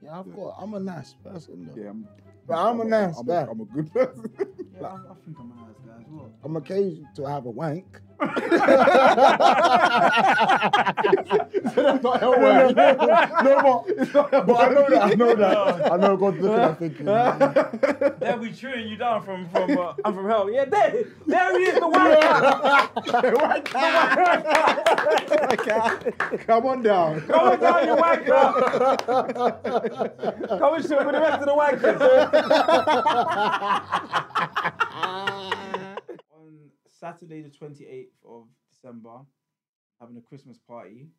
Yeah, I'm a nice person though. Yeah, I'm a nice guy. I'm a good person. Yeah, I think I'm a nice guy as well. I'm occasional to have a wank. So that's not hell work. No, but I know that. I know God's looking at thinking. They'll be chewing you down from I'm from hell. Yeah, there he is, the wanker. Come on down. Come on down, you wanker. Come and sit with the rest of the wankers. On Saturday the 28th of December, having a Christmas party.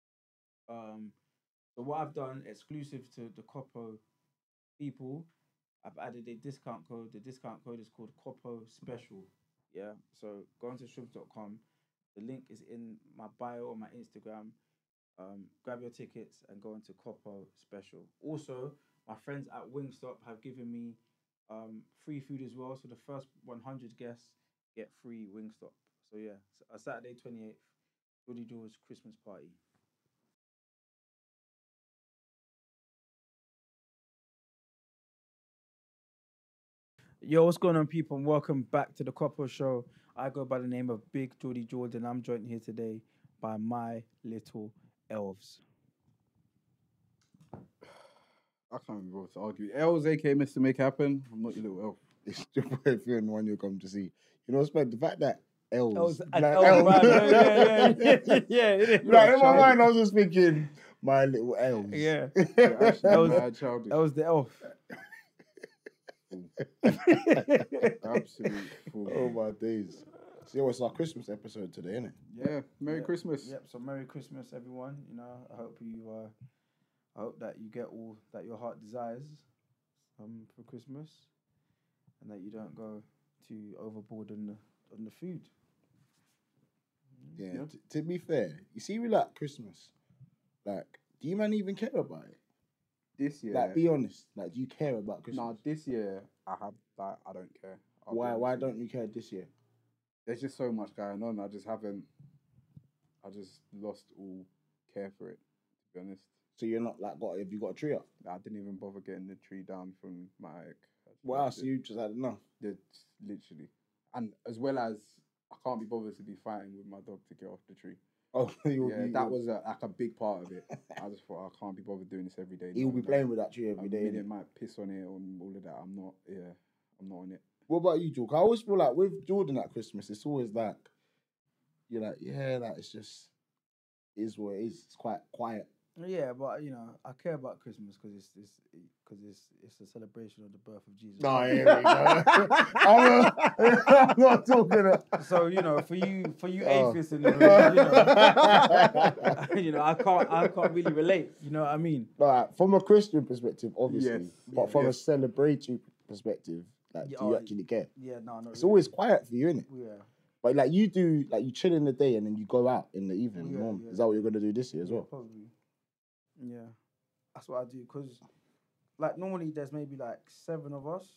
So what I've done, exclusive to the Coppo people, I've added a discount code. The discount code is called Coppo Special. Yeah. So go onto shrimp.com. The link is in my bio on my Instagram. Grab your tickets and go into Coppo Special. Also, my friends at Wingstop have given me free food as well. So the first 100 guests get free Wingstop. So yeah, Saturday 28th, Geordie George Christmas party. Yo, what's going on, people? And welcome back to the Coppo Show. I go by the name of Big Geordie George, and I'm joined here today by my little elves. I can't be bothered to argue. Els, aka Mr. Make Happen. I'm not your little elf. It's your boy Phil, the one you come to see. You know, Spud, the fact that elves. An elf, right? Yeah. It is. Like, in my mind, I was just thinking, my little elves. Yeah. Childish. That was the elf. Absolute fool. Oh my days. So it's our Christmas episode today, isn't it? Yeah, Merry Christmas. Yep. So Merry Christmas, everyone. You know, I hope that you get all that your heart desires for Christmas, and that you don't go too overboard on the food. Yeah. To be fair, you see, we like Christmas. Like, do you man even care about it? This year, Like, be honest. Like, do you care about Christmas? no, this year I don't care. Why don't you care this year? There's just so much going on. I just lost all care for it, to be honest. So you're not like have you got a tree up? I didn't even bother getting the tree down from my attic. Wow, so you just had enough. Literally. And as well as I can't be bothered to be fighting with my dog to get off the tree. Oh, that was like a big part of it. I just thought I can't be bothered doing this every day. He'll be playing with that tree every day. It might piss on it and all of that. I'm not on it. What about you, Jordan? I always feel like with Jordan at Christmas, it's always like, you're like, yeah, like it's just, is what it is. It's quite quiet. Yeah, but you know, I care about Christmas because it's a celebration of the birth of Jesus. No, here we go. I'm not talking. So you know, for you atheists in the room, you know, I can't really relate. You know what I mean? Like, from a Christian perspective, obviously, Yes. but from a celebratory perspective, like, do you actually care? Yeah, no, not It's really. always quiet for you, innit? Yeah. But like you do, like you chill in the day and then you go out in the evening. Yeah, normally. yeah. Is that what you're gonna do this year as well? Probably. Yeah, that's what I do. Cause like normally there's maybe like seven of us,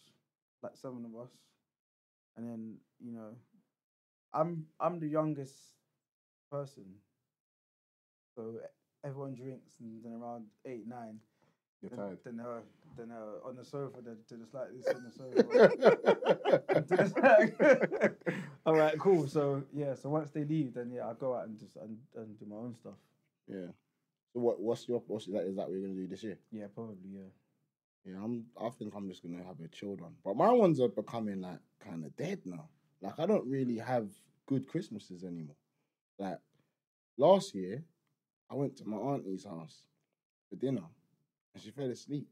and then you know, I'm the youngest person, so everyone drinks, and then around 8, 9. You're tired. Then on the sofa, then just like this on the sofa. All right, cool. So yeah, so once they leave, then yeah, I go out and just and do my own stuff. Yeah. So what's that? Is that what you're gonna do this year? Yeah, probably. Yeah. Yeah, I think I'm just gonna have a chilled one. But my ones are becoming like kind of dead now. Like I don't really have good Christmases anymore. Like last year, I went to my auntie's house for dinner, and she fell asleep.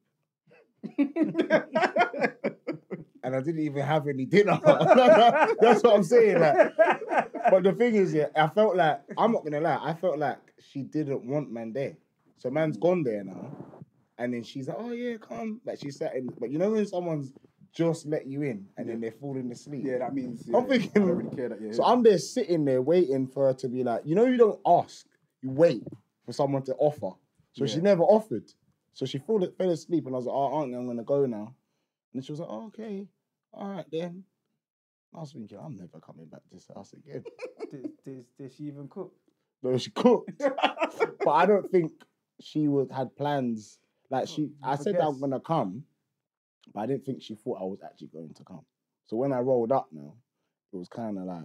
And I didn't even have any dinner. That's what I'm saying. Like, but the thing is, yeah, I felt like, I'm not gonna lie, I felt like she didn't want man there. So man's gone there now, and then she's like, "Oh yeah, come." Like she sat in, but you know when someone's just let you in and then they're falling asleep. Yeah, that means I'm thinking. I don't really care that you're So here. I'm there sitting there waiting for her to be like, you know, you don't ask, you wait for someone to offer. So she never offered. So she fell asleep, and I was like, "Oh, auntie, I'm gonna go now." And she was like, "Oh, okay, all right then." I was thinking, I'm never coming back to this house again. Did she even cook? No, she cooked, but I don't think she had plans. Like I said that I'm gonna come, but I didn't think she thought I was actually going to come. So when I rolled up now, it was kind of like,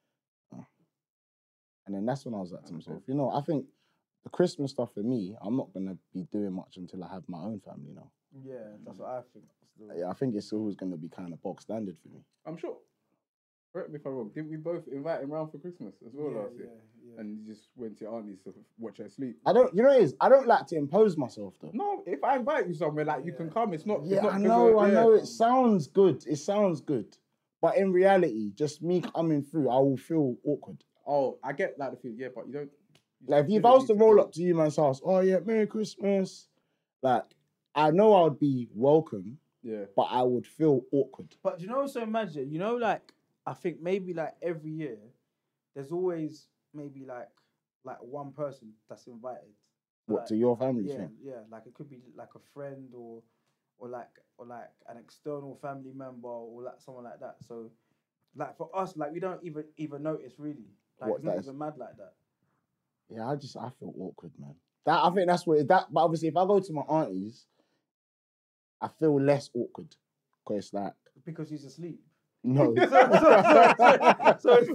and then that's when I was like to myself, you know, I think the Christmas stuff for me, I'm not gonna be doing much until I have my own family now. Yeah, that's what I think. Yeah, I think it's always gonna be kind of bog standard for me. I'm sure. Correct me if I'm wrong. Didn't we both invite him round for Christmas as well last year? Yeah. And you just went to your auntie's to watch her sleep. You know what it is? I don't like to impose myself though. No, if I invite you somewhere, like you can come. It's not. Yeah, it's not I 'cause know. It sounds good. It sounds good. But in reality, just me coming through, I will feel awkward. Oh, I get like the feeling. Yeah, but you don't. Like if I was to roll up to you man's house, oh yeah, Merry Christmas. Like I know I would be welcome. Yeah. But I would feel awkward. But you know, also imagine, you know, like I think maybe like every year, there's always maybe like one person that's invited. What like, to your family? Yeah, thing? yeah. Like it could be like a friend or like an external family member or like someone like that. So, like for us, like we don't even notice really. Like What it's not that is? even mad like that. Yeah, I feel awkward, man. I think that's what that. But obviously, if I go to my auntie's, I feel less awkward because it's like Because she's asleep. no. So it's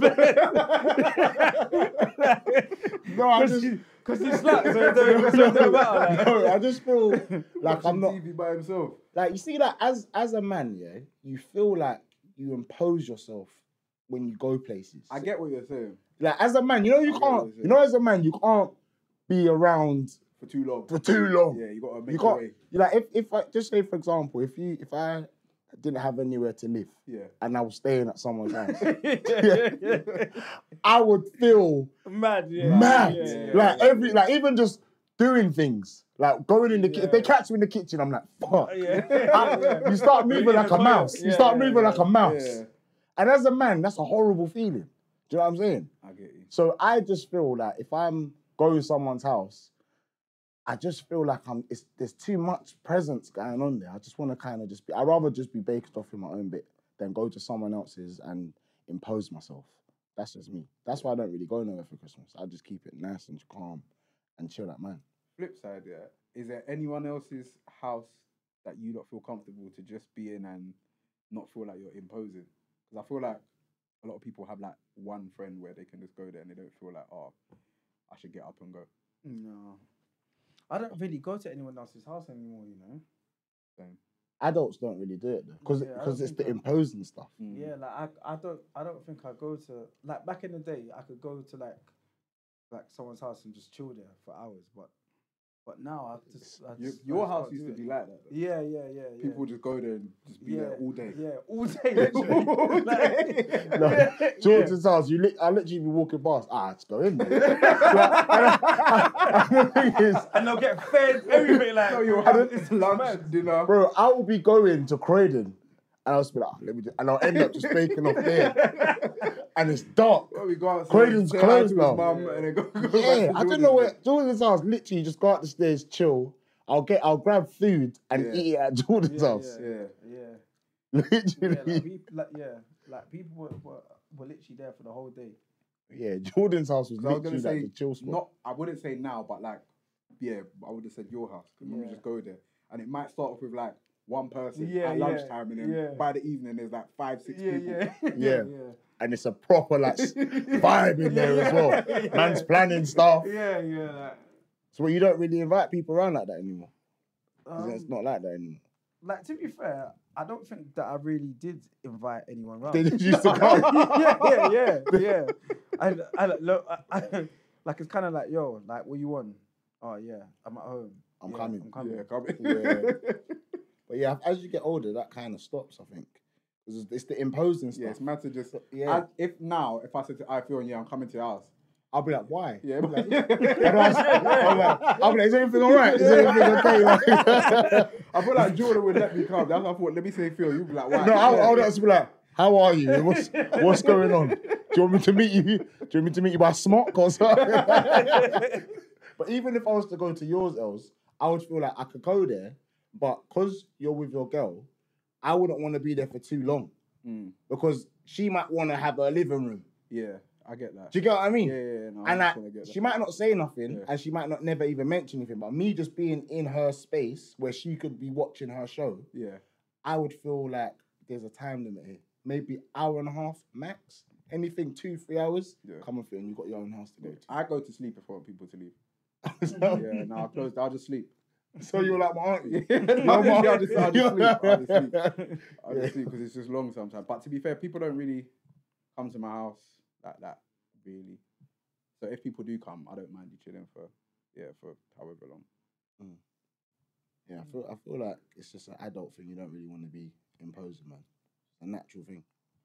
No, I just because he slept, so it don't matter. Like. no, I just feel like I'm not TV by himself. like you see that as a man, yeah, you feel like you impose yourself when you go places. I get what you're saying. Like as a man, you know you I get can't. what you're saying. You know, as a man, you can't be around For too long. for too long. Yeah, you gotta make You your can't. way. Like if I just say for example, if I didn't have anywhere to live Yeah. and I was staying at someone's house, I would feel Mad, yeah. mad. Yeah. Like even just doing things. Like going in the kitchen. If they catch me in the kitchen, I'm like, fuck. You start moving like a mouse. You start moving like a mouse. Yeah. And as a man, that's a horrible feeling. Do you know what I'm saying? I get you. So I just feel like if I'm going to someone's house, I just feel like there's too much presence going on there. I just want to kind of just be, I'd rather just be baked off in my own bit than go to someone else's and impose myself. That's just me. That's why I don't really go nowhere for Christmas. I just keep it nice and calm and chill like man. Flip side, yeah. Is there anyone else's house that you don't feel comfortable to just be in and not feel like you're imposing? Because I feel like a lot of people have like one friend where they can just go there and they don't feel like, oh, I should get up and go. No. I don't really go to anyone else's house anymore, you know? Same. Adults don't really do it though, because Yeah, I don't it's think the so. imposing stuff. Yeah, like I don't think I go to like back in the day I could go to like someone's house and just chill there for hours, but now I just Your I house can't used do to it. be like that. Though. Yeah. People just go there and just be there all day. Yeah, all day, literally. All day. Like, George's house, I literally be walking past. Let's go in there. The thing is, and they'll get fed, everything like. No, you'll I have don't- lunch, dinner. bro, I will be going to Croydon, and I'll just be like, and I'll end up just making off there, and it's dark. Well, we go outside, Croydon's say hi closed to his now. mum, and then go Yeah, back to I don't Jordan's know where house. Jordan's house. Literally, just go up the stairs, chill. I'll grab food and Yeah. eat it at Jordan's house. Yeah. Literally, like people were literally there for the whole day. yeah. Jordan's house was So I was literally gonna like say, the chill spot. I wouldn't say now, but like, yeah, I would have said your house. Because we Yeah. just go there. And it might start off with like one person Yeah, at yeah, lunchtime, and then yeah. by the evening, there's like 5-6 people. Yeah. And it's a proper like vibe in there as well. Man's planning stuff. Yeah. Like, So you don't really invite people around like that anymore. 'Cause it's not like that anymore. like to be fair, I don't think that I really did invite anyone round. They just used to come. yeah. I look, like it's kind of like, yo, like what you want? Oh yeah, I'm at home. I'm Yeah, coming. I'm coming. Yeah, coming. Yeah. But yeah, as you get older, that kind of stops, I think. 'Cause it's the imposing stuff. Yeah, it's mad to just. Yeah. If I said to Iphone, yeah, I'm coming to your house. I'll be like, why? Yeah, I'll be like, is everything all right? Is everything okay? Like, I feel like Jordan would let me come. That's what I thought. Let me say Phil. You'd be like, why? no, I'll just be like, how are you? What's going on? Do you want me to meet you? Do you want me to meet you by smock or something? But even if I was to go to yours, Els, I would feel like I could go there, but because you're with your girl, I wouldn't want to be there for too long because she might want to have her living room. Yeah. I get that. Do you get what I mean? Yeah, no, And I like, get that. she might not say nothing, Yeah. and she might not never even mention anything. But me just being in her space where she could be watching her show, Yeah. I would feel like there's a time limit here. Maybe hour and a half max. Anything 2-3 hours. Yeah. Come on, and you got your own house to go I go to sleep if I want people to leave. to. So, Yeah, no, I'll just sleep. so you're like my auntie. Yeah, no, You're my I'll just sleep. I'll just sleep. I'll Yeah. just sleep because it's just long sometimes. But to be fair, people don't really come to my house like that, really. So if people do come, I don't mind you chilling for however long. Yeah, I feel like it's just an adult thing. You don't really want to be imposing, man. It's a natural thing.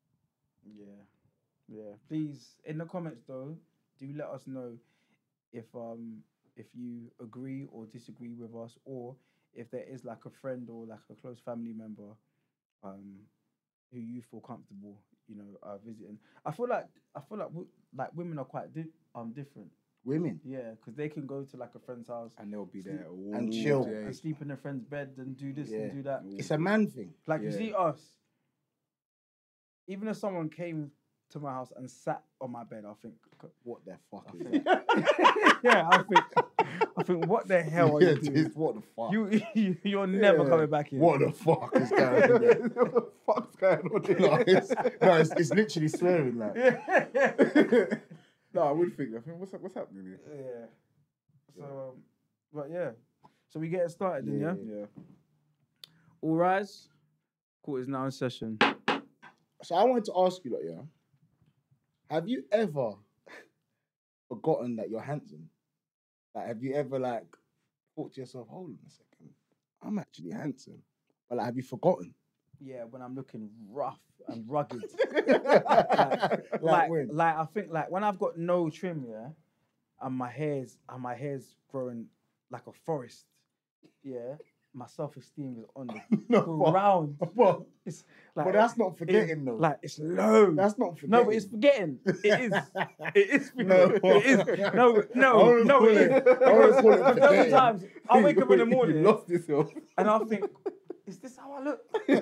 Yeah. Please, in the comments though, do let us know if you agree or disagree with us, or if there is like a friend or like a close family member, who you feel comfortable, visiting. I feel like women are quite different. Women. Yeah, because they can go to like a friend's house And they'll be there all And chill. day. and sleep in their friend's bed and do this Yeah. and do that. It's a man thing. Like you Yeah. see us, even if someone came to my house and sat on my bed, I think, What the fuck is think- that? yeah, I think, what the hell are Yeah, you doing? dude, what the fuck? You're never Yeah. coming back here. What the fuck is going on there? What the fuck's going on No, it's literally swearing like. No, I would think. I think what's happening here? Yeah. So, but yeah. So we get started then, yeah? Yeah. All rise. Court is now in session. So I wanted to ask you, like, yeah, have you ever forgotten that you're handsome? Like, have you ever like thought to yourself, hold on a second, I'm actually handsome, but like, have you forgotten? Yeah, when I'm looking rough and rugged. Like when? Like I think like when I've got no trim, yeah, and my hair's growing like a forest, yeah, my self-esteem is on the No, ground. But It's like, but that's not forgetting though. like it's low. That's not forgetting. No, but it's forgetting. It is. It is. No. It is. No, I no, wanna no. call It it- is. I wanna call it Because forgetting. sometimes I wake up in the You morning lost yourself. and I think, is this how I look?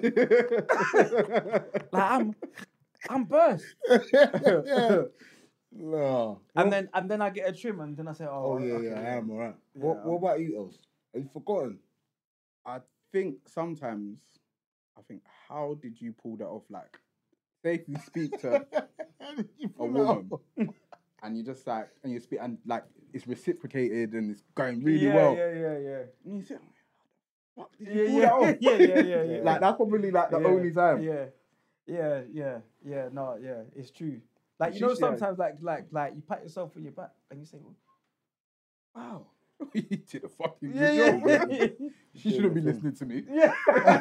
Like I'm burst. Yeah. No. And then I get a trim and then I say, Oh yeah, okay, yeah, I am alright. Yeah, What about you, else? Have you forgotten? I think sometimes, how did you pull that off? Like, say if you speak to How did you a pull that off? woman and you just like, and you speak, and like, it's reciprocated and it's going really yeah, well. Yeah. And you say, what did Yeah, you pull yeah, that off? yeah. Like, that's probably like the Yeah, only time. Yeah. No, yeah, it's true. Like It's you know, just, yeah. sometimes like you pat yourself on your back and you say, "Wow, You did a fucking good yeah, job. man. yeah." She shouldn't be listening to me. Yeah.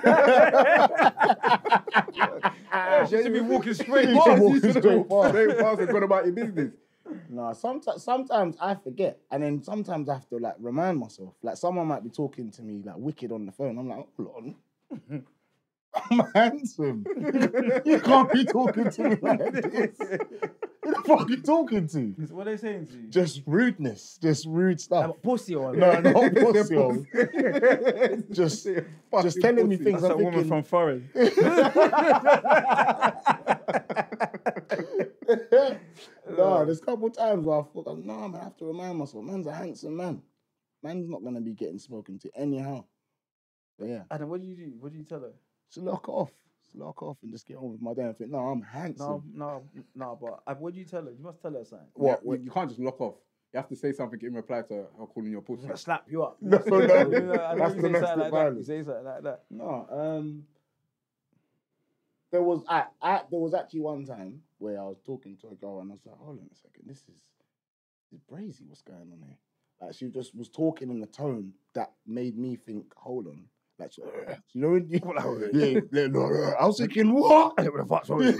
She should be walking straight You past. should walk You should straight have walked straight past and gone about your business. No, sometimes I forget, and then sometimes I have to like remind myself. Like someone might be talking to me like wicked on the phone. I'm like, hold on, I'm handsome. You can't be talking to me like this. Who the fuck are you talking to? What are they saying to you? Just rudeness, just rude stuff. Like, pussy or No, not pussy. Yo. Just telling me things. That's I'm a woman thinking, from foreign. No, there's a couple of times where I thought, no, man, I have to remind myself, man's a handsome man. Man's not gonna be getting spoken to anyhow. But yeah, And then what do you do? What do you tell her? just lock off. Just lock off and just get on with my day and think, no, I'm handsome. No. But what do you tell her? You must tell her something. What? You can't just lock off. You have to say something in reply to her calling your pussy. I slap you up. No, no. I know That's you say domestic something like that. You violence. say something like that. No, there was actually one time where I was talking to a girl and I was like, hold on a second, this is brazy, what's going on here? Like she just was talking in a tone that made me think, hold on. Like, you know when you, no, I was thinking, what? What the fuck's wrong with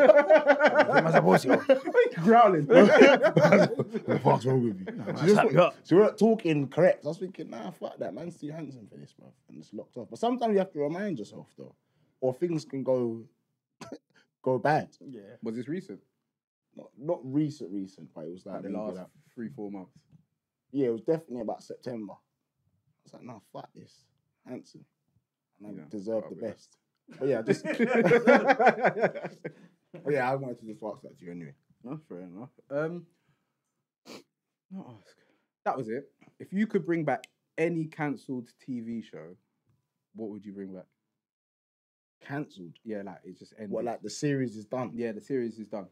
you? Growling. What the fuck's wrong with you? slap you up. She weren't talking correct. I was thinking, nah, fuck that. Man's too handsome for this, bro. And it's locked off. But sometimes you have to remind yourself, though. Or things can go bad. Yeah. Was this recent? Not recent, but it was like Like the maybe last like, 3-4 months. yeah, it was definitely about September. I was like, nah, fuck this. Handsome. And I Yeah, deserve the probably. best. But yeah, just... But yeah, I wanted to just ask that to you anyway. No, fair enough. Not ask. That was it. If you could bring back any cancelled TV show, what would you bring back? Cancelled. Yeah, like it just ended. What, like the series is done? Yeah, the series is done.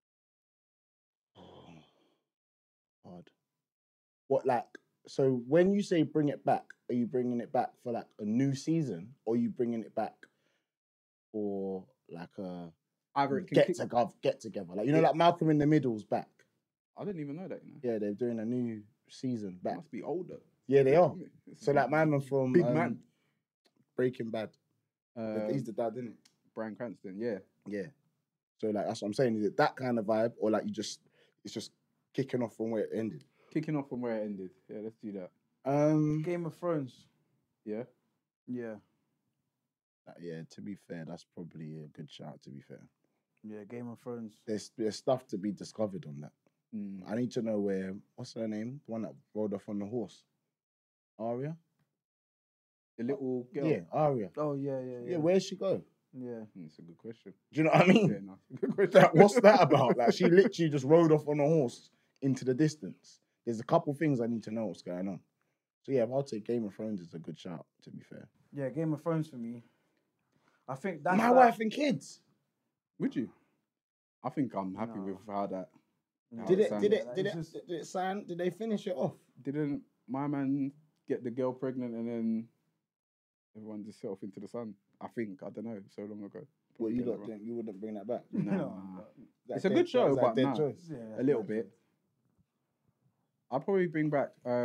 Oh, hard. What, like, so when you say bring it back, are you bringing it back for like a new season, or are you bringing it back for like a Either it can get together? Like, you know, like Malcolm in the Middle's back. I didn't even know that. You know, Yeah, they're doing a new season they back. must be older. Yeah, they are. It's So like my man from big man. Breaking Bad. He's the dad, isn't it? Bryan Cranston. Yeah. Yeah. So like that's what I'm saying. Is it that kind of vibe, or like it's just kicking off from where it ended? Kicking off from where it ended. Yeah, let's do that. Game of Thrones. Yeah. Yeah. Yeah. To be fair, that's probably a good shout. To be fair, Yeah, Game of Thrones. there's stuff to be discovered on that. I need to know where. What's her name? The one that rode off on the horse. Arya. The little girl. Yeah, Arya. Oh yeah. Yeah, where'd she go? Yeah. It's a good question. Do you know what I mean? Yeah, no, it's a good question. What's that about? Like she literally just rode off on a horse into the distance. There's a couple things I need to know what's going on. So yeah, I'll take Game of Thrones is a good shout. To be fair, Yeah, Game of Thrones for me. I think that's my like, wife and kids. Would you? I think I'm happy No. with how that. No, Did it's it? like- Did it? like, Did it's it? just- Did it sign? Did they finish it off? Didn't my man get the girl pregnant and then everyone just set off into the sun? I think. I don't know. So long ago. Well, you Get that don't wrong. think you wouldn't bring that back? Nah. No, That It's a dead- good show, that was but dead nah. choice. yeah, A that's little my bit. choice. I'll probably bring back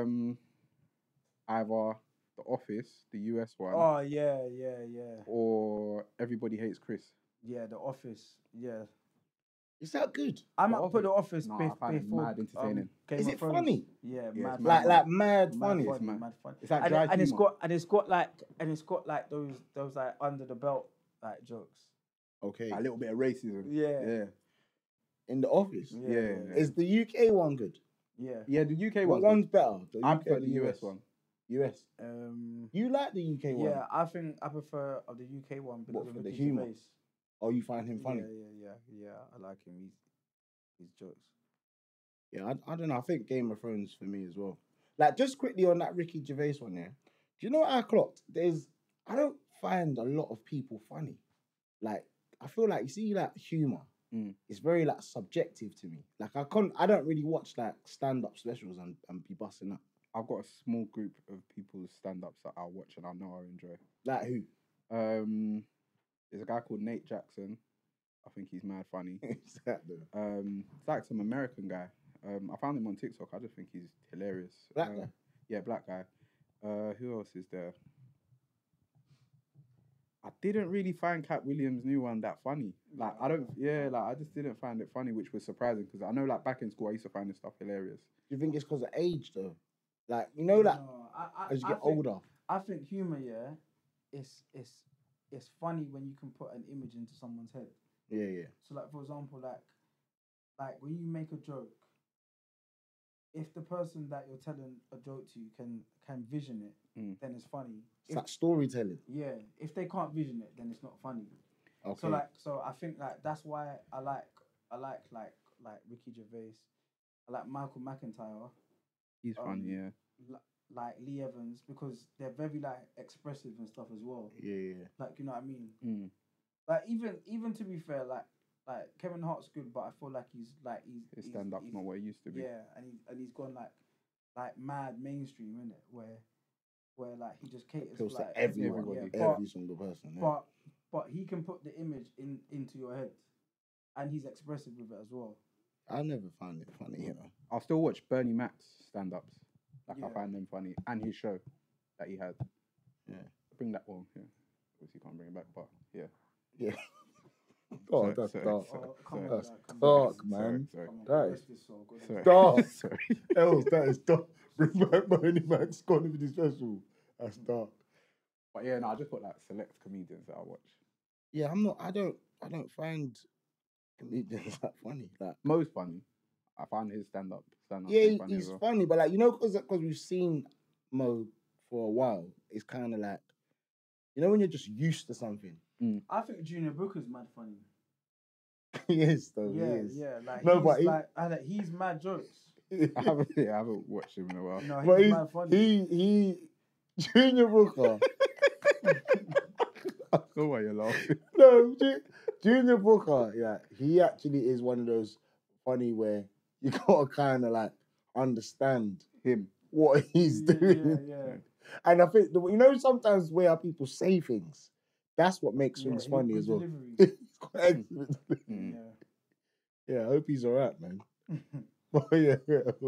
either The Office, the US one, Oh yeah. or Everybody Hates Chris. Yeah, The Office. Yeah. Is that good? I The might put The Office Nah, I find it before mad entertaining. Game Is of it Thrones. funny? Yeah, Yeah, it's mad, mad Like funny. mad mad funny. funny, mad. mad funny. It's like and, dry and it's humour. got like those like under the belt like jokes. Okay. A little bit of racism. Yeah. Yeah. In the Office. Yeah. Is the UK one good? Yeah. Yeah, the UK What one. one's better? The I UK prefer or the US one. US. You like the UK one? Yeah, I think I prefer of the UK one because What, of for the Ricky humour? Gervais. Or you find him funny? Yeah. I like him. His jokes. Yeah, I don't know. I think Game of Thrones for me as well. Like, just quickly on that Ricky Gervais one, yeah. Do you know what I clocked? I don't find a lot of people funny. Like, I feel like, you see, like, humour, it's very, like, subjective to me. Like, I don't really watch, like, stand-up specials and be busting up. I've got a small group of people's stand-ups that I'll watch and I know I'll enjoy. Like, who? There's a guy called Nate Jackson. I think he's mad funny. Who's that, though? It's like some American guy. I found him on TikTok. I just think he's hilarious. Black guy? Yeah, black guy. Who else is there? I didn't really find Cat Williams' new one that funny. Like I just didn't find it funny, which was surprising because I know like back in school I used to find this stuff hilarious. Do you think it's because of age, though? Like, you know, like, No, as you I get think- older. I think humor, yeah, it's funny when you can put an image into someone's head. Yeah. So like for example, like when you make a joke, if the person that you're telling a joke to can vision it, then it's funny. It's like storytelling. Yeah, if they can't vision it, then it's not funny. Okay. So I think like that's why I like Ricky Gervais. I like Michael McIntyre. He's funny, yeah. Like Lee Evans because they're very like expressive and stuff as well. Yeah. Like you know what I mean. Like even to be fair, like Kevin Hart's good, but I feel like His stand up's not what it used to be. Yeah, and he's gone like mad mainstream, innit? Where like he just caters Appeals to like to everyone, everyone, every single person. Yeah. but he can put the image into your head, and he's expressive with it as well. I never found it funny, you know. I'll still watch Bernie Mac's stand ups. Like I Yeah. find them funny. And his show that he had. Yeah. Bring that one, yeah. Obviously can't bring it back, but yeah. Yeah. Oh, Sorry, that's sorry, dark. sorry, Come on, That's like, come on. dark, Sorry, man. sorry. Come on, That rest is- this soul, go Sorry. Dark. Sorry. Else, that is dark. Bring back Bernie Mac's comedy special. That's dark. But yeah, no, I just got like select comedians that I watch. Yeah, I don't find comedians that funny. Like, Most funny. I find his stand up yeah, funny he's as well. funny, but like, you know, because we've seen Mo for a while, it's kind of like, you know, when you're just used to something. I think Junior Booker's mad funny. He is though. Yeah, He is. yeah. Like No, he's but he- like, he's mad jokes. I haven't watched him in a while. No, But he's mad funny. he Junior Booker. I know why you're laughing. No, Junior Booker. Yeah, he actually is one of those funny where you gotta kind of like understand Him. what he's doing. Yeah. And I think sometimes where people say things, that's what makes things he- funny good as well. delivery. It's quite excellent. Mm. Yeah, I hope he's alright, man. But yeah.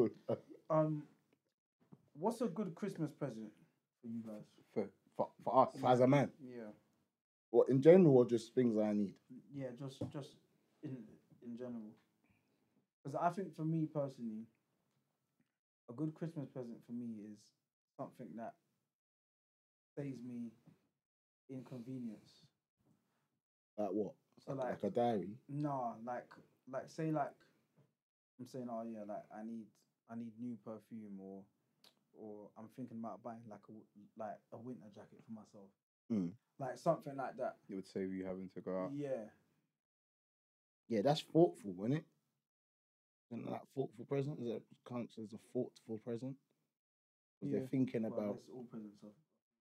What's a good Christmas present for you guys? For us. As a man, Yeah, what in general or just things I need? yeah, just in general. Because I think for me personally, a good Christmas present for me is something that saves me inconvenience. Like what? So Like a diary. no, like say like I'm saying, oh yeah, like I need new perfume or I'm thinking about buying like a winter jacket for myself. Mm. Like something like that. It would save you having to go out. Yeah. Yeah, that's thoughtful, isn't it? Isn't that thoughtful present? Is it counts as a thoughtful present? Because they're thinking Well, about. it's all presents of.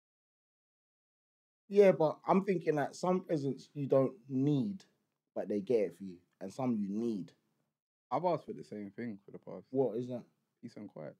Yeah, but I'm thinking that some presents you don't need, but they get it for you, and some you need. I've asked for the same thing for the past. What is that? Peace and quiet.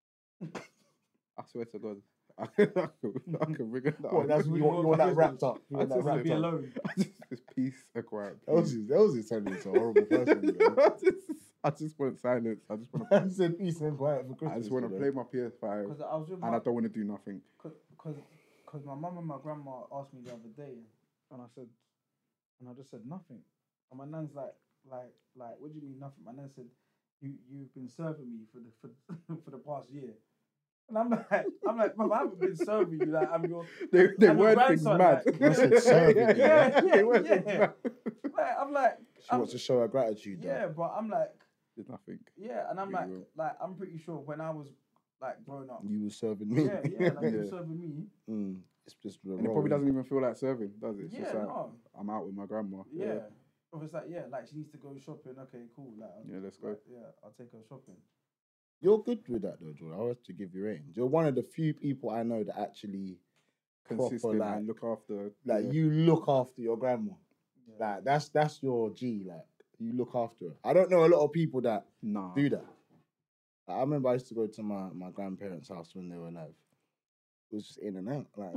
I swear to God. I can bring it down. What, that's you want that wrapped up. You I want that just wanna wrapped be up. alone. Just peace and quiet. That was just telling you it's a horrible person. You know? I just want silence. I just want I said peace and quiet for Christmas. I just want to you play know? my PS5 Because I was with and I don't want to do nothing. Because my mum and my grandma asked me the other day, and I just said nothing. And my nan's like, what do you mean nothing? My nan said, you've been serving me for the past year. And I'm like, Mum, I haven't been serving you. Like, I'm your. They I'm your word things grandson, mad. like, I said serving you. They word things yeah. mad. Like, I'm like, She wants to show her gratitude. yeah, but I'm like, There's nothing. yeah, and I'm Yeah, like, you I'm pretty sure when I was like growing up, You were serving me. like you serving me. It's just the And it role, probably innit? doesn't even feel like serving, does it? It's just Yeah, like, no. I'm out with my grandma. Yeah. Or it's like, yeah, like she needs to go shopping. Okay, cool. Like, Yeah, let's go. like, yeah, I'll take her shopping. You're good with that though, Jordan. I have to give you ratings. You're one of the few people I know that actually Consistent proper, like, and look after. like yeah. you look after your grandma. Yeah. Like that's your G. Like you look after her. I don't know a lot of people that Nah. do that. Like, I remember I used to go to my grandparents' house when they were alive. It was just in and out. Like,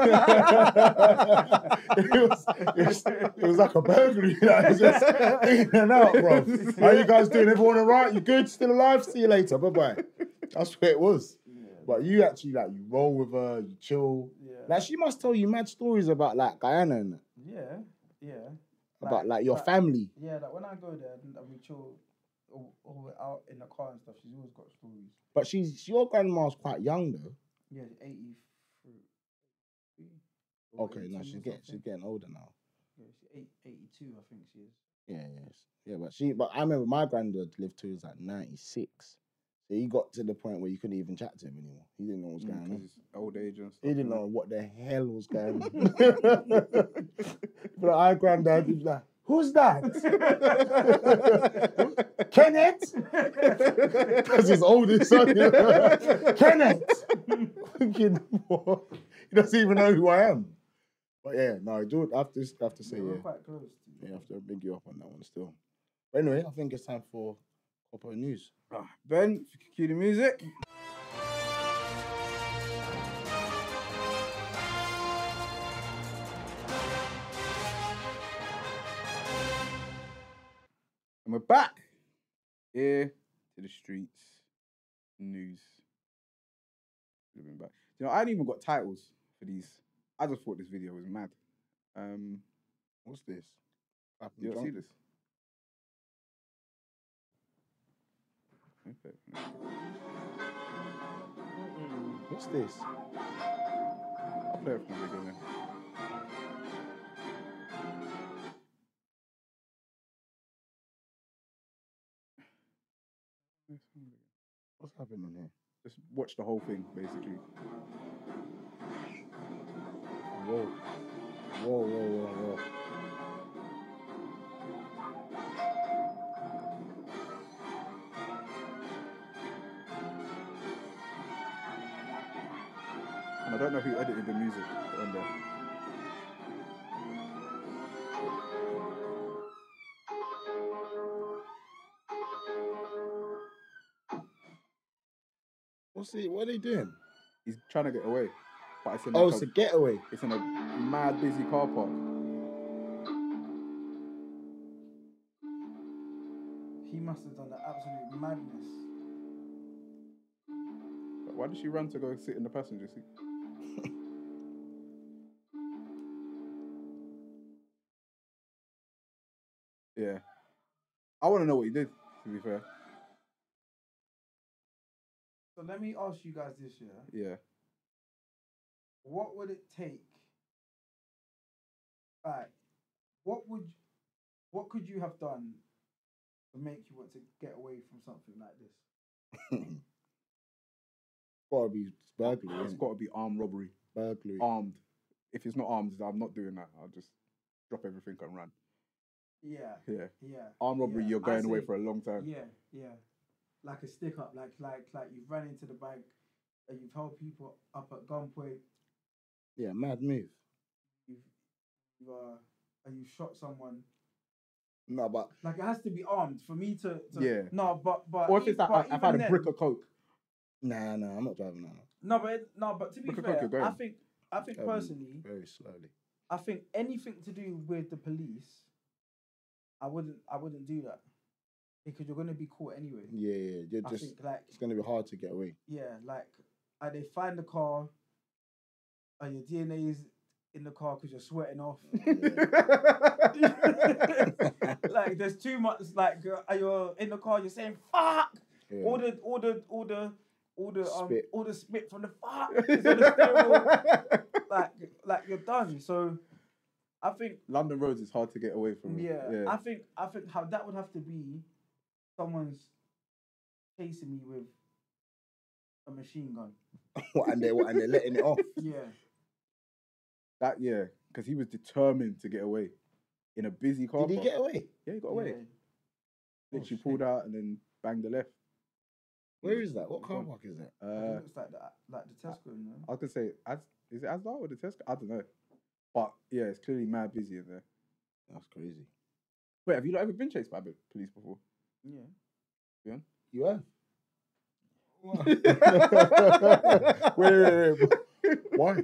it was like a burglary. Like, it was just in and out, bro. How you guys doing? Everyone all right? You good? Still alive? See you later. Bye-bye. That's what it was. Yeah. But you actually, like, you roll with her, you chill. Yeah. Like, she must tell you mad stories about, like, Guyana and that. Yeah. About, like, your family. Yeah, like when I go there and we chill or we're out in the car and stuff, she's always got stories. But your grandma's quite young, though. Yeah, 83. Okay, no, she's getting older now. Yeah, she's 82, I think she is. Yeah, but I remember my granddad lived till he was like 96. So he got to the point where you couldn't even chat to him anymore. He didn't know what was going on. Because it's old age and stuff. He didn't know what the hell was going on. But our granddad, he was like, "Who's that?" Kenneth? That's his oldest son. Kenneth! Thinking, what? He doesn't even know who I am. But yeah, no, George, I have to say, We're yeah. quite close. Yeah, I have to big you up on that one still. But anyway, I think it's time for Oppo News. Ben, if you could cue the music. And we're back here to the streets news. Living back. You know, I hadn't even got titles for these. I just thought this video was mad. What's this? You don't see this? Okay. What's this? I'll play it from the beginning. What's happening here? Just watch the whole thing, basically. Whoa. Whoa, whoa, whoa, whoa. don't know who edited the music on there. What are they doing? He's trying to get away, but it's in Oh, like it's a getaway. it's in a mad busy car park. He must have done the absolute madness. But why did she run to go sit in the passenger seat? Yeah, I want to know what he did. To be fair, So let me ask you guys this year. yeah. What would it take? Like, what could you have done to make you want to get away from something like this? Gotta be burglary. It's innit? got to be armed robbery. Burglary. Armed. If it's not armed, I'm not doing that. I'll just drop everything and run. Yeah. Yeah. Yeah. Armed robbery, yeah, you're I going away see. for a long time. Yeah, yeah. Like a stick up, like you've run into the bank and you've held people up at gunpoint, Yeah, mad move. you've and you've shot someone. No, but Like it has to be armed for me to Yeah. No, but Or if it's like, but I've had even a brick then- of coke. nah, I'm not driving that. No, but to be Look at fair, Coke, you're I going. think Driving personally, very slowly. I think anything to do with the police, I wouldn't do that because you're gonna be caught anyway. Yeah, you're I just. think like It's gonna be hard to get away. yeah, like they find the car, and your DNA is in the car because you're sweating off. Like there's too much. Like you're in the car, you're saying fuck. Yeah. All the Spit. all the spit from the fuck is on the steering wheel. Like you're done. So I think London roads is hard to get away from. yeah. I think how that would have to be someone's chasing me with a machine gun. and they're letting it off. Yeah. Because he was determined to get away in a busy car Did he park. get away? Yeah, he got away. Yeah. Literally pulled out and then banged the left. Where is that? What car park is that? It looks like the Tesco, you know? I was gonna say, is it Asda or the Tesco? I don't know. But yeah, it's clearly mad busy in there. That's crazy. Wait, have you not ever been chased by police before? Yeah. You have? wait. Why?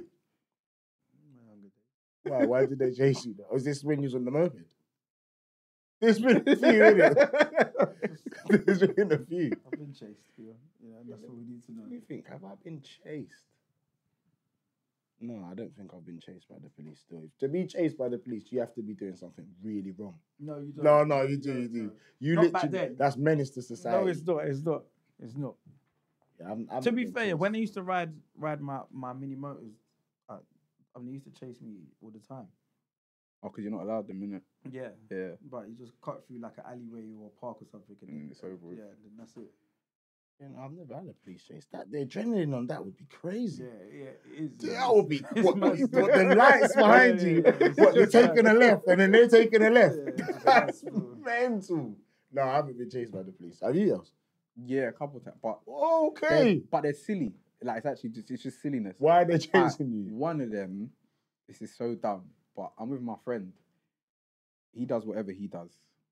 Why did they chase you? Was this when you was on the moped? There's been a few, innit? There's been a few. I've been chased, you know, that's all we need to know. Let me think. Have I been chased? No, I don't think I've been chased by the police still. To be chased by the police, you have to be doing something really wrong. No, you don't. No, you do. You Not back literally, then. that's menace to society. No, it's not. Yeah, I To haven't be been fair, chased. when I used to ride my mini motors, they used to chase me all the time. Oh, because you're not allowed them, innit? Yeah. Yeah. But you just cut through like an alleyway or a park or something, and And it's over with. Yeah, then that's it. You know, I've never had a police chase. The adrenaline on that would be crazy. Yeah, it is. That would be It's what, mad. the lights behind Yeah, you. yeah. What you're taking a left and then they're taking a left. Yeah, That's that's cool. mental. No, I haven't been chased by the police. Have you else? Yeah, a couple of times. But Okay. they're silly. Like it's actually it's just silliness. Why are they Like, chasing you? One of them, this is so dumb, but I'm with my friend. He does whatever he does.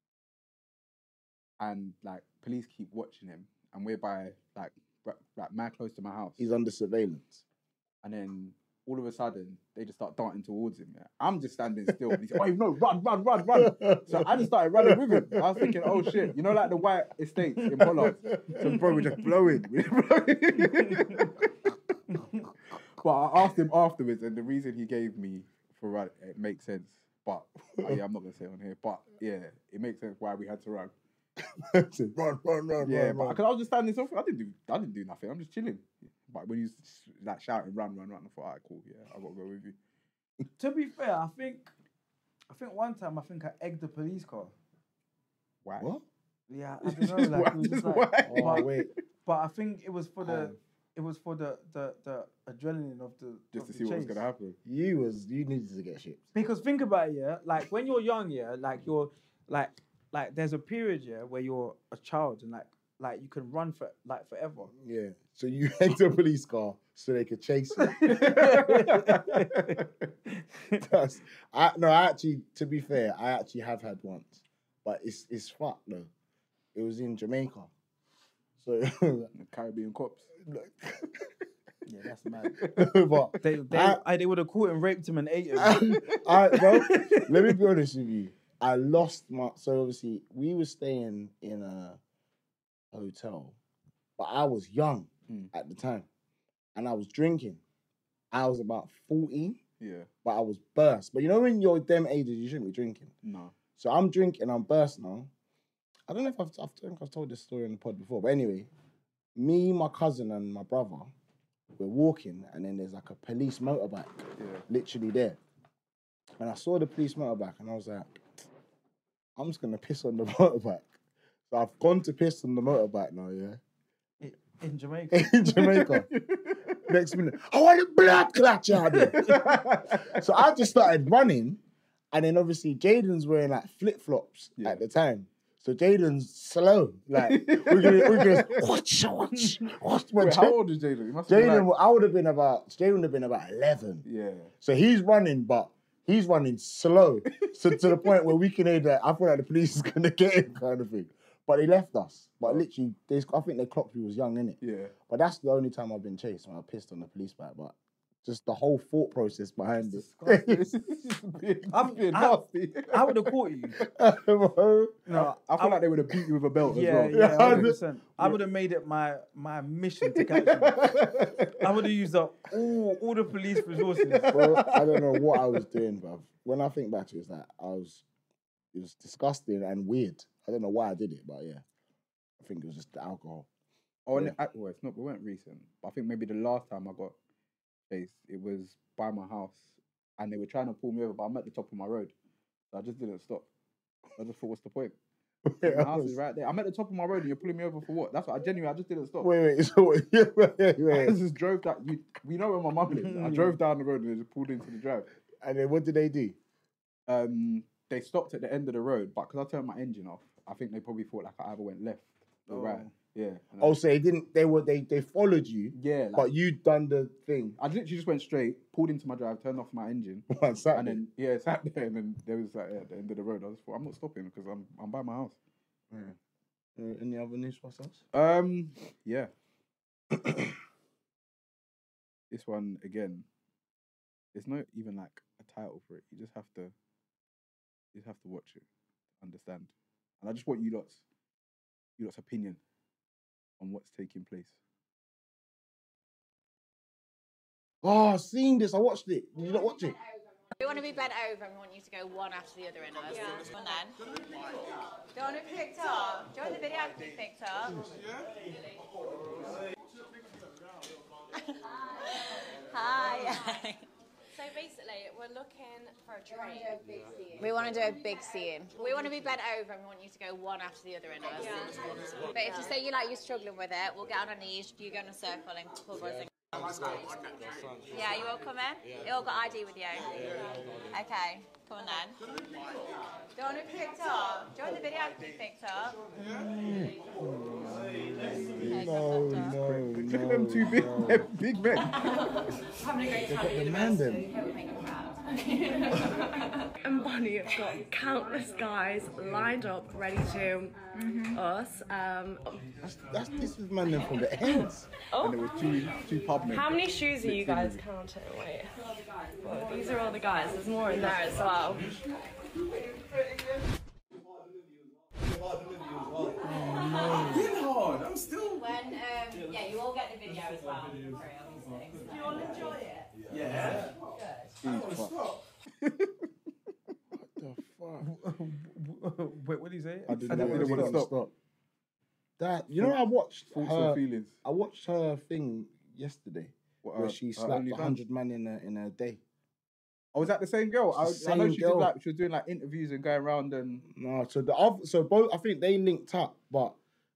And like police keep watching him, and we're by like mad close to my house. He's under surveillance. And then all of a sudden they just start darting towards him. Yeah. I'm just standing still. And he said, "Oh no, run!" So I just started running with him. I was thinking, "Oh shit!" You know, like the white estates in Pollard. So bro, we're just blowing. But I asked him afterwards, and the reason he gave me for run, it makes sense. But yeah, I'm not gonna say it on here. But yeah, it makes sense why we had to run. run. Yeah, but because I was just standing still, I didn't do nothing. I'm just chilling. But when you like shouting, run, I thought, alright, cool. Yeah, I gotta go with you. To be fair, I think one time I egged the police car. Why? What? Yeah, I don't know. Like, it was just like, Oh, wait. but I think it was for the adrenaline of the Just of to the see what was chase. gonna happen. You needed to get shipped. Because think about it, yeah. Like when you're young, yeah. Like you're like there's a period, yeah, where you're a child and like you can run for like forever. Yeah. So you egged a police car so they could chase you. I actually, to be fair, I actually have had once, but it's fucked though. It was in Jamaica, so The Caribbean cops. Yeah, that's mad. but They would have caught him, raped him, and ate him. bro, let me be honest with you. I lost my. So obviously, we were staying in a hotel, but I was young at the time, and I was drinking. I was about 14, Yeah. but I was burst. But you know when you're them ages, you shouldn't be drinking. No. So I'm drinking, I'm burst now. I don't know if I think I've told this story on the pod before, but anyway, me, my cousin, and my brother, we're walking, and then there's like a police motorbike, literally there. And I saw the police motorbike, and I was like, I'm just gonna piss on the motorbike. So I've gone to piss on the motorbike now, yeah. In Jamaica. In Jamaica. Next minute, I want a blood clutch out there. So I just started running, and then obviously Jaden's wearing like flip flops at the time. So Jaden's slow, like we're gonna watch. Wait, how old is Jaden? He must have been Jaden, like... Jaden would have been about 11. Yeah. So he's running, but he's running slow. So to the point where we can hear that I feel like the police is gonna get him, kind of thing. But they left us. But literally, I think they clocked we was young, innit? Yeah. But that's the only time I've been chased when I pissed on the police bike. But just the whole thought process behind it. I'm being nasty. I would have caught you. No, I feel like they would have beat you with a belt as well. Yeah, 100%. I would have made it my mission to catch you. I would have used up all the police resources. Bro, I don't know what I was doing, bruv. When I think back to it, it's like it was disgusting and weird. I don't know why I did it, but yeah. I think it was just the alcohol. Oh, and well, it weren't recent. But I think maybe the last time I got chased, it was by my house. And they were trying to pull me over, but I'm at the top of my road. So I just didn't stop. I just thought, what's the point? My house is right there. I'm at the top of my road and you're pulling me over for what? That's what I just didn't stop. Wait. So, I just drove that. We know where my mum lives. I drove down the road and they just pulled into the drive. And then what did they do? They stopped at the end of the road, but because I turned my engine off, I think they probably thought like I either went left or right. Yeah. Oh, so they followed you. Yeah. Like, but you'd done the thing. I literally just went straight, pulled into my drive, turned off my engine. And then sat there, and then there was like at the end of the road. I just thought I'm not stopping because I'm by my house. Yeah. Any other news for us? Yeah. This one again. There's not even like a title for it. You just have to watch it, understand. And I just want you lot's opinion on what's taking place. Oh, I've seen this. I watched it. Did you not watch it? We want to be bent over and we want you to go one after the other in us. Yeah. And then. Do you want to be picked up? Do you want the video to be picked up? Hi. So basically, we're looking for a train. We want to do a big scene. We want to be bent over and we want you to go one after the other in us. Yeah. But if you say you're struggling with it, we'll get on our knees, you go in a circle and pull us in. Yeah, you all come in? You all got ID with you? Okay, come on then. Do you want to be picked up? Do you want the video to be picked up? No. Look at them two big men. Having a great time at university. And Bonnie have got countless guys lined up, ready to us. This is man from the ends. And there was two pub men. How many shoes are you guys counting? Wait. Well, these are all the guys. There's more in there as well. I'm still. When, you all get the video as well. Do you all enjoy it? Yeah. What the fuck? Wait, what did he say? I didn't want to stop. That I watched Thoughts her and feelings. I watched her thing yesterday where she slapped 100 man in a day. Oh, was that the same girl? I know Same she girl. she was doing like interviews and going around and. No, so both I think they linked up, but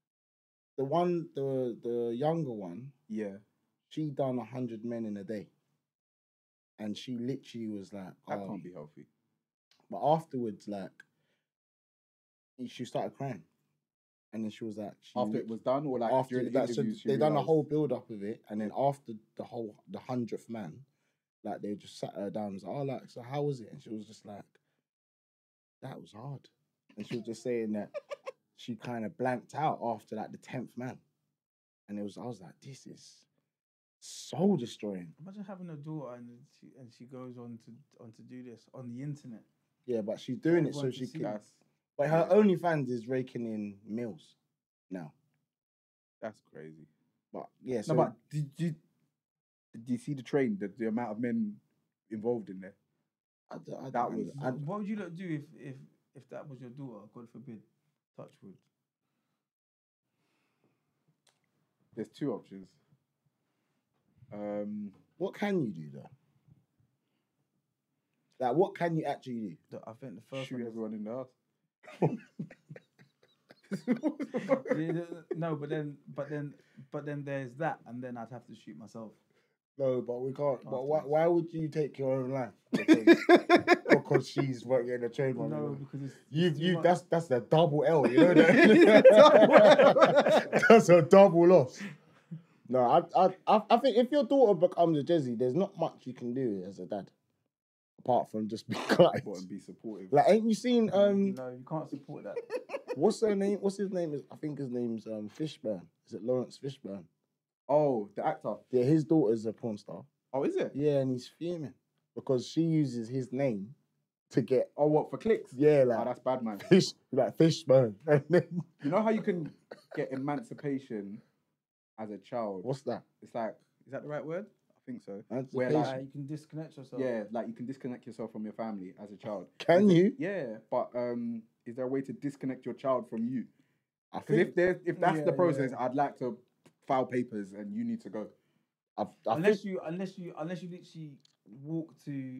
the younger one, Yeah. she done 100 men in a day, and she literally was like, That can't be healthy. But afterwards, like, she started crying. and then she was like, After it was done, or like after during the that, so interviews, she they done a realised- whole build up of it, and then after the 100th man, like they just sat her down and was like, oh, like, so how was it? And she was just like, that was hard. And she was just saying that she kind of blanked out after like the 10th man. And I was like, this is soul destroying. Imagine having a daughter and she goes on to do this on the internet. Yeah, but she's doing it so Everyone she can see. can. That's But her OnlyFans is raking in mils now. that's crazy. But yeah, so No, but did you see the train? The amount of men involved in there. That was- What would you lot do if that was your daughter? God forbid, touch wood. There's two options. what can you do though? Like, what can you actually do? I think the first Shoot one. everyone in the house. No, but then there's that, and then I'd have to shoot myself. No, but we can't. But Afterwards. why would you take your own life? Because she's working in a train. No, because it's You too much. that's a double L, you know that? That's a double loss. No, I think if your daughter becomes a Jezzy, there's not much you can do as a dad, apart from just be quiet. And be supportive. Like, ain't you seen No, you can't support that. what's her name? What's his name? I think his name's Fishburne. Is it Lawrence Fishburne? Oh, the actor. Yeah, his daughter's a porn star. Oh, is it? Yeah, and he's fuming because she uses his name to get Oh, what, for clicks? yeah, Oh, like that's bad, man. Fishburne. And then, You know how you can get emancipation as a child? what's that? It's like, is that the right word? I think so. Emancipation. Where, like, You can disconnect yourself. yeah, like you can disconnect yourself from your family as a child. Can Is it- you? Yeah, but is there a way to disconnect your child from you? I Because think if that's the Yeah, process, yeah. I'd like to file papers and you need to go. I Unless think you literally walk to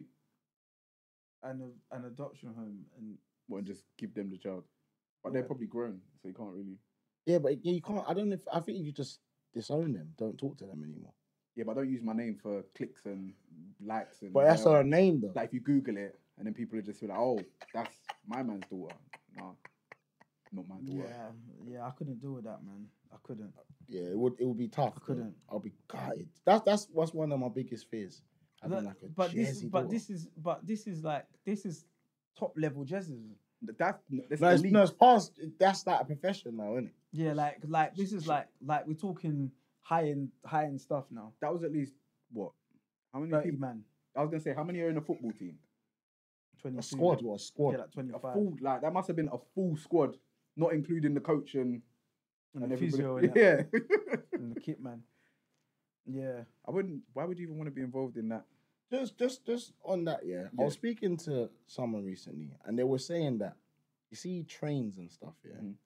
an adoption home and Well, and just give them the child. But Yeah. they're probably grown, so you can't really. yeah, but you can't. I don't know. I think you just disown them. Don't talk to them anymore. Yeah, but I don't use my name for clicks and likes and. But that's whatever. her name though. Like if you Google it and then people are just like, oh, that's my man's daughter. No, not my daughter. yeah, I couldn't deal with that, man. I couldn't. Yeah, it would be tough. I couldn't. though. I'll be gutted. That's what's one of my biggest fears. Having like a but this jazzy this is top level jazzism. That's No, elite. it's past. That's like a profession now, isn't it? Yeah, like this is like we're talking high end stuff now. That was at least what? How many 30 people? man, I was gonna say how many are in a football team? 22. A squad or a squad. Yeah, like A 25. full like that must have been a full squad, not including the coach and and the everybody. physio and, that, Yeah. and the kit man. Yeah. I wouldn't. Why would you even want to be involved in that? Just on that, yeah. I Yeah. was speaking to someone recently, and they were saying that you see trains and stuff, yeah. Mhm.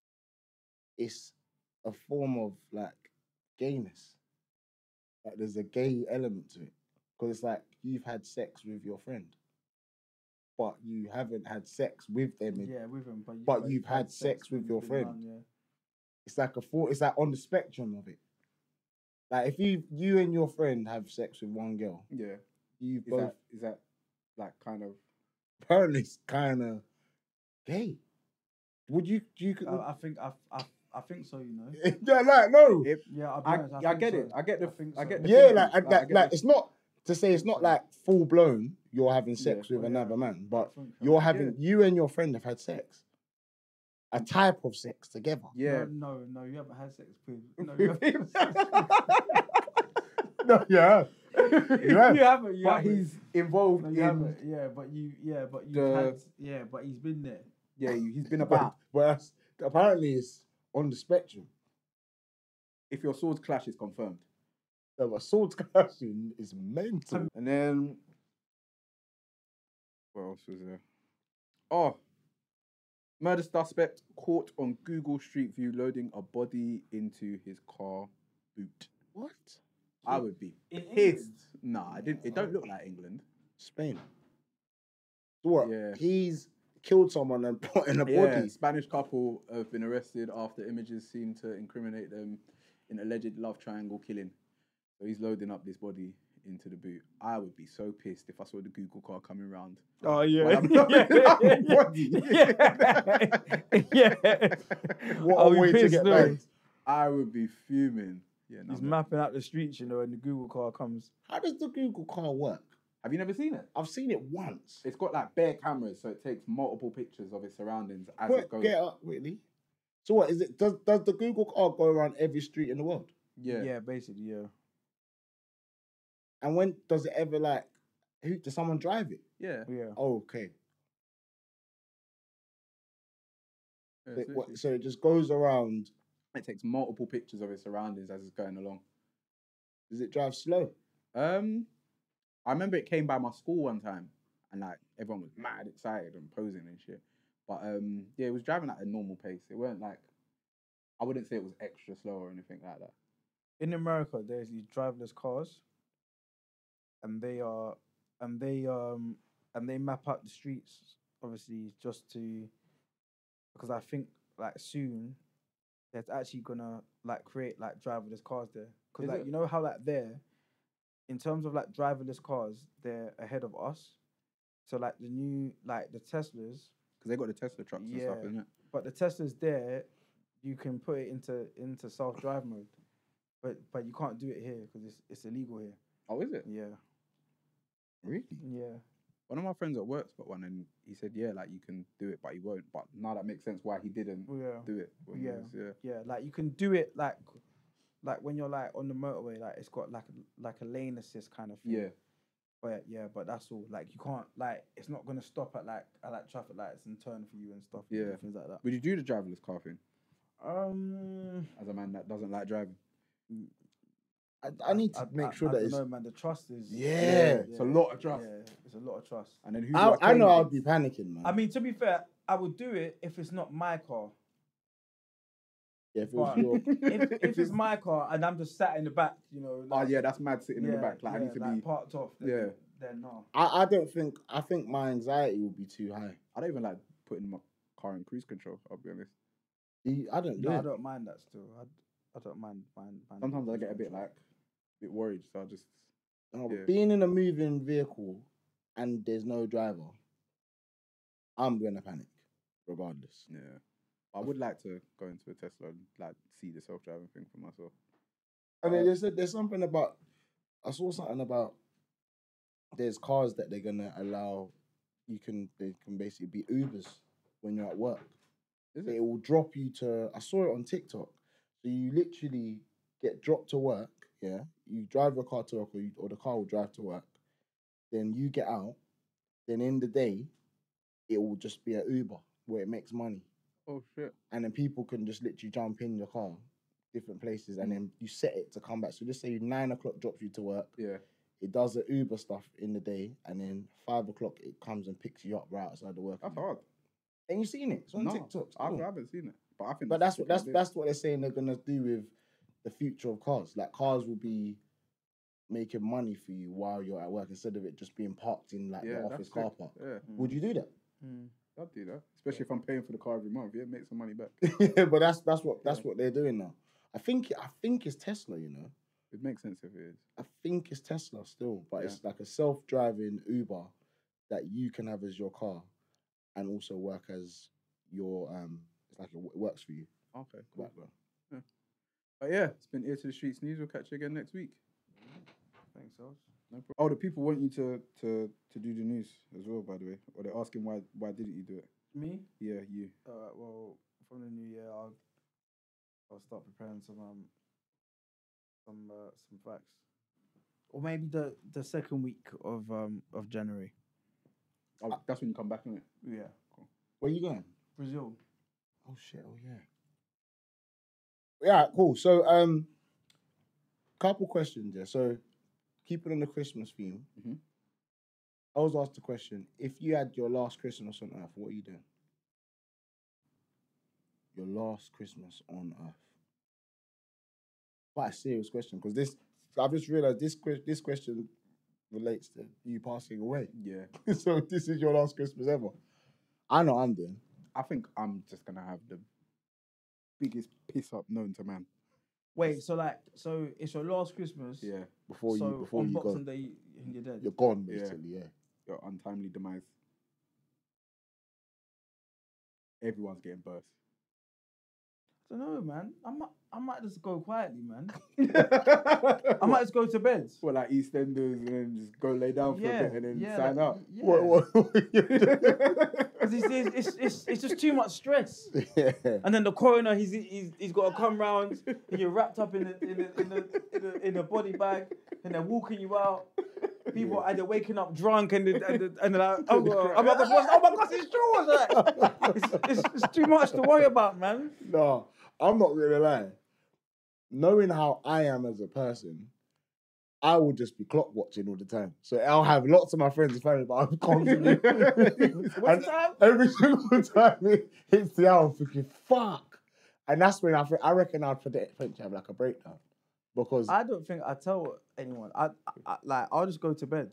It's a form of like gayness. Like there's a gay element to it because it's like you've had sex with your friend, but you haven't had sex with them. Yeah, with him. But you've had sex with when your it's been friend. done, yeah. It's like it's like on the spectrum of it. Like if you and your friend have sex with one girl, Yeah. you Is both that like kind of? apparently it's kind of gay. Would you I think so. You know. yeah, like no. Yeah, I'll be I honest, I think get so. it. I get the. think I so. get the. Yeah, thinking. like I get the- it's not to say it's not like full blown. You're having sex Yeah. with Oh, yeah. another man, but I think so. you're having you and your friend have had sex, a type of sex together. Yeah. No, you haven't had sex with. No, you haven't. No, yeah, you have. You haven't. You But haven't. he's involved No, in. you haven't. Yeah, but you've the- had. Yeah, but he's been there. Yeah, he's been But, about. but apparently it's on the spectrum. If your swords clash, it's confirmed. No, but swords clashing is mental. And then, what else was there? Oh, murder suspect caught on Google Street View loading a body into his car boot. What? I would be In pissed. England? Nah, it don't look like England. Spain. What? Yeah. He's killed someone and put in a Yeah, body. Spanish couple have been arrested after images seem to incriminate them in alleged love triangle killing. So he's loading up this body into the boot, I would be so pissed if I saw the Google car coming round. Oh yeah. When I'm not body. Yeah. What I'll a be way to pissed, get though. back. I would be fuming. Yeah, He's no. mapping out the streets, you know, and the Google car comes. How does the Google car work? Have you never seen it? I've seen it once. It's got like bare cameras, so it takes multiple pictures of its surroundings as Wait, it goes. get up, Whitney. So what is it? Does the Google car go around every street in the world? Yeah. Basically, yeah. And when does it ever like? Who does someone drive it? Yeah. Yeah. Oh, okay. Yeah, So it just goes around. it takes multiple pictures of its surroundings as it's going along. Does it drive slow? I remember it came by my school one time, and like everyone was mad excited and posing and shit. But yeah, it was driving at a normal pace. It weren't like, I wouldn't say it was extra slow or anything like that. In America, there's these driverless cars, and they map out the streets, obviously, just to, because I think like soon, there's actually gonna like create like driverless cars there. Because Is like it? you know how like there, in terms of like driverless cars, they're ahead of us. So like the new like the Teslas, Because they got the Tesla trucks and stuff, Yeah. isn't it? but the Teslas there, you can put it into self drive mode, but you can't do it here because it's illegal here. Oh, is it? Yeah, Really? yeah. One of my friends at work's got one, and he said, yeah, like you can do it, but he won't. But now that makes sense why he didn't Yeah. do it. when he Yeah. was- Yeah, like you can do it like when you're like on the motorway, like it's got like a lane assist kind of thing. Yeah. But that's all. Like you can't like it's not gonna stop at like traffic lights and turn for you and stuff. Yeah. and things like that. Would you do the driverless car thing Um, as a man that doesn't like driving? I need to make sure I that don't it's. know, man. The trust is Yeah. It's a lot of trust. Yeah, it's a lot of trust. And then who? I know I'd be panicking, man. I mean, to be fair, I would do it if it's not my car. yeah, if it was but- your, If it's my car and I'm just sat in the back, you know. Oh yeah, that's mad sitting in the back. Like I need to be. parked off. Yeah. Then no. I don't think. I think my anxiety would be too high. I don't even like putting my car in cruise control. I'll be honest. I don't do No, I it. don't mind that still. I don't mind. Sometimes I get a bit worried, so I just. No, but yeah. being in a moving vehicle and there's no driver, I'm gonna panic, regardless. Yeah. I would like to go into a Tesla and like see the self-driving thing for myself. And then there's something about. I saw something about. There's cars that they're gonna allow. They can basically be Ubers when you're at work. Is It it? will drop you to. I saw it on TikTok. So you literally get dropped to work. Yeah, you drive your car to work, or the car will drive to work. Then you get out. Then in the day, it will just be an Uber where it makes money, Oh shit. and then people can just literally jump in your car, different places, and then you set it to come back. So just say 9 o'clock drops you to work. Yeah. It does the Uber stuff in the day, and then 5 o'clock it comes and picks you up right outside the work. That's hard. And you seen it? It's on No, TikTok. I still. haven't seen it, but I think. But that's a what sick idea. that's what they're saying they're gonna do with the future of cars. Like cars will be making money for you while you're at work instead of it just being parked in like Yeah, the that's office car sick. park. Yeah, Would you do that? I'd do that, especially if I'm paying for the car every month. Yeah, make some money back. But that's what they're doing now. I think it's Tesla. You know, It makes sense if it is. I think it's Tesla still, but Yeah. it's like a self-driving Uber that you can have as your car, and also work as your It's like it works for you. Okay, cool. Background. But yeah, it's been Ear to the Streets News. We'll catch you again next week. Thanks, Sos. No problem. Oh, the people want you to do the news as well, by the way. Or they're asking why didn't you do it? Me? Yeah, you. Well, from the new year, I'll start preparing some facts, or maybe the second week of January. Oh, that's when you come back, isn't it? Yeah, Where you going? Brazil. Oh shit! Oh yeah. Yeah, cool. So couple questions there. So keep it on the Christmas theme. Mhm. I was asked the question: if you had your last Christmas on Earth, what are you doing? Your last Christmas on Earth. Quite a serious question because I've just realised this question relates to you passing away. Yeah. So this is your last Christmas ever. I know I'm doing. I think I'm just gonna have the biggest piss up known to man. Wait, so it's your last Christmas? Yeah. before so you on go. Boxing Day, you're dead. You're gone, basically. Yeah. Your untimely demise. Everyone's getting burst. I don't know, man. I might just go quietly, man. I might just go to bed. Well, like EastEnders, and then just go lay down for a bit and then sign like, up. Yeah. What? 'Cause it's just too much stress. Yeah. And then the coroner, he's got to come round, and you're wrapped up in a body bag, and they're walking you out. People are either waking up drunk and they're like, I'm like, oh my God, it's true. It's too much to worry about, man. No, I'm not gonna lie. Knowing how I am as a person, I will just be clock watching all the time. So I'll have lots of my friends and family, but I'm constantly. What's the time? Every single time it hits the hour, I'm thinking, fuck. And that's when I reckon I'd potentially have like a breakdown. Because I don't think I tell anyone. I'll just go to bed.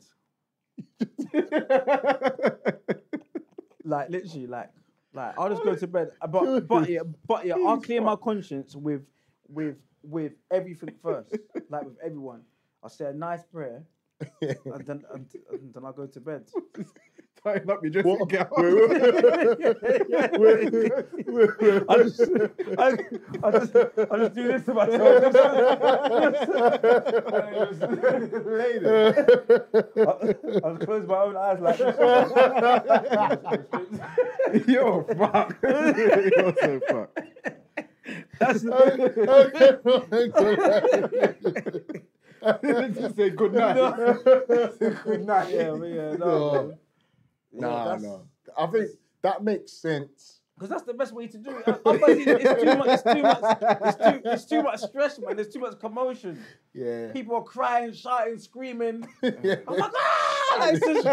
Like literally, like I'll just go to bed. But yeah, I'll clear my conscience with everything first. Like with everyone, I'll say a nice prayer, and then I'll go to bed. Tying up your dressing gown. I just do this to myself. I'll close my own eyes like this. Yo, fuck. You're so fucked. That's Just say good night. Say good night. yeah, no. No. I think that makes sense. Because that's the best way to do it. Otherwise, it's too much stress, man. There's too much commotion. Yeah. People are crying, shouting, screaming. Yeah. I'm like, ah!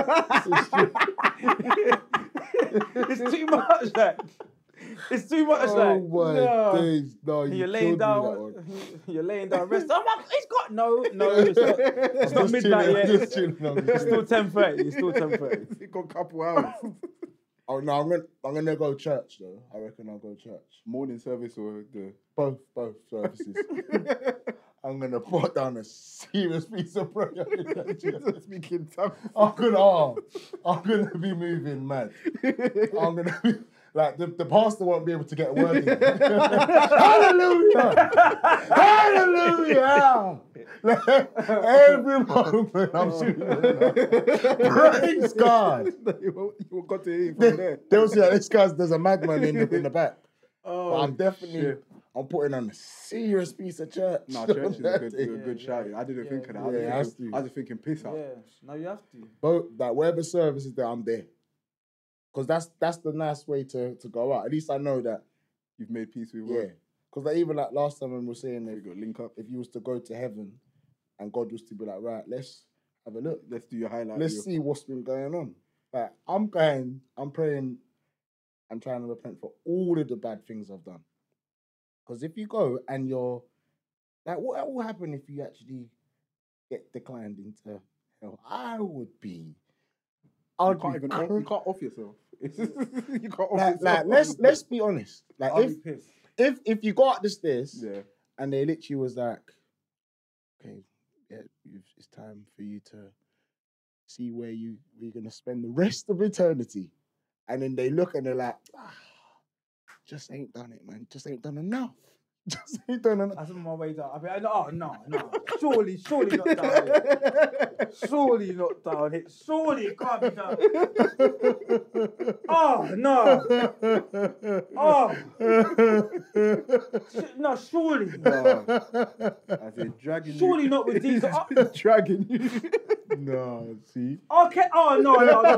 It's too much. Like, it's too much. Oh my days. No, And you you're laying killed me that down. one. You're laying down, rest. I'm like, it's got no. It's not Just midnight chilling, yet. just chilling, It's still 10:30. It's still 10:30. It got a couple hours. Oh no, I'm gonna go church though. I reckon I'll go church. Morning service or the... Both services. I'm gonna put down a serious piece of prayer. Speaking tongues. I'm gonna be moving mad. I'm gonna be like the pastor won't be able to get a word in. Hallelujah! Hallelujah! Every moment I'm shooting. Praise God. You won't got to hear from there. They'll see there's a madman in the back. Oh, But I'm definitely shit. I'm putting on a serious piece of church. No, church is a good shout. I didn't think of that. Yeah, it has to. I was just thinking piss up. Yeah, no, you have to. Both that wherever service is there, I'm there. Because that's the nice way to go out. At least I know that. You've made peace with Yeah. work. Because even like last time when we were saying We that got link up. if you was to go to heaven and God was to be like, right, let's have a look. Let's do your highlight. Let's see what's been going on. Like I'm praying and trying to repent for all of the bad things I've done. Because if you go and you're like, what will happen if you actually get declined into hell? You can't even you can't off yourself. You can't off yourself. like let's be honest. Like I'll be pissed. if you go up the stairs Yeah. and they literally was like, okay, yeah, it's time for you to see where we're gonna spend the rest of eternity, and then they look and they're like, just ain't done it, man. Just ain't done enough. Just ain't done enough. That's on my way down. I mean, no. Surely not down here. Surely not down here. Surely it can't be done. Oh, no. Oh. No, surely. No. I said dragging you. Surely not with these. Dragging you. No, see. Okay. Oh, no.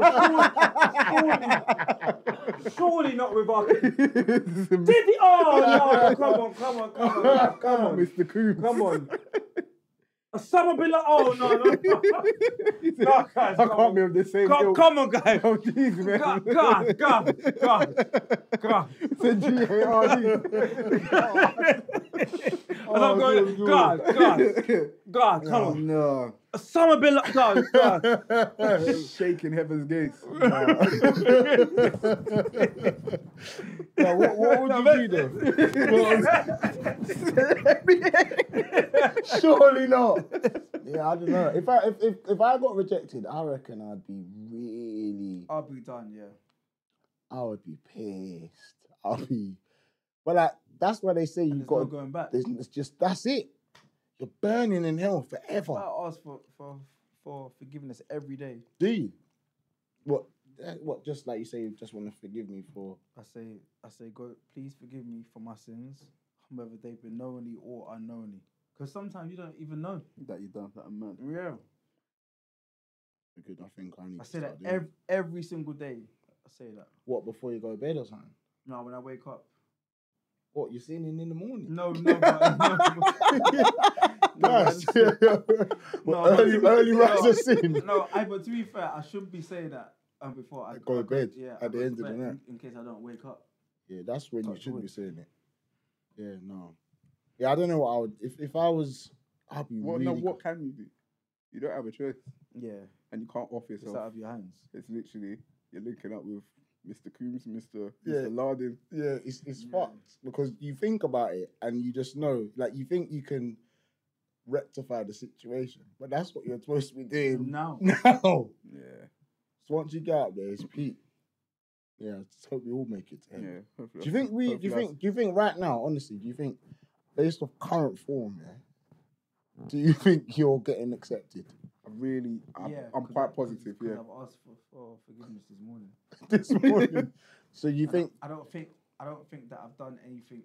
Surely not with our. Did he? Oh, no. Come on. Come on, Mr. Coombs. Come on. Osama bin Laden. Oh, no. No, guys. I can't be of the same ilk. Come on, guys. Oh, jeez, man. God. It's a G-A-R-D. As I'm going, God, come on. No. Osama bin Laden. God. Shaking heaven's gates. Yeah, what would you do then? Surely not. Yeah, I don't know. If I got rejected, I reckon I'd be really. I'll be done. Yeah. I would be pissed. But like that's why they say you There's got no going back. It's just that's it. You're burning in hell forever. I ask for forgiveness every day. Do you? What? Just like you say, you just want to forgive me for. I say, God, please forgive me for my sins, whether they've been knowingly or unknowingly. Because sometimes you don't even know. That you done that, man. Yeah. Good, I think I need. I say that every single day. I say that. What, before you go to bed or something? No, when I wake up. What, you're sinning in the morning? No, but Nice. No, early rise of sin. No, but to be fair, I shouldn't be saying that before I go to bed. Yeah, at the end of the night. in case I don't wake up. Yeah, that's when you Touch should wood. be saying it. Yeah, no. Yeah, I don't know what I would if I was. I'd be Well, really. no, what can you do? You don't have a choice, Yeah, and you can't off it's yourself. out of your hands. It's literally you're linking up with Mr. Coombs, Mr. Yeah. Mr. Lardin. Yeah, it's Yeah. fucked because you think about it and you just know, like you think you can rectify the situation, but that's what you're supposed to be doing Now, now. Yeah, So once you get out there, it's peak. Yeah, I just hope we all make it to heaven. yeah. Hopefully Do you think hopefully do you think right now, honestly, do you think based off current form, do you think you're getting accepted I'm quite positive. Yeah, I've asked for forgiveness this morning. this morning? So you think I don't think that I've done anything.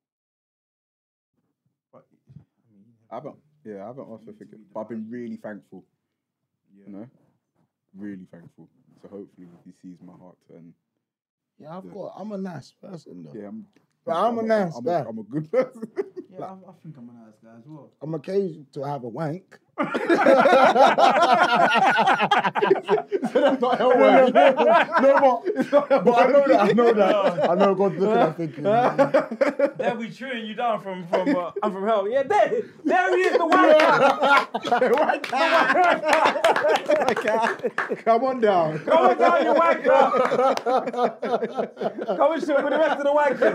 But I mean, I haven't asked for forgiveness, but I've been really thankful. yeah. You know, really thankful. So hopefully he sees my heart and yeah, I'm a nice person though. yeah, I'm a nice guy. I'm a good person. Yeah, I think I'm a nice guy as well. I'm occasional to have a wank. So that's not hell work. But I know that. I know God's looking at thinking. They'll be chewing you down from I'm from hell. Yeah, there he is, the wanker. Come on down. Come on down, you wanker. Come and sit with the rest of the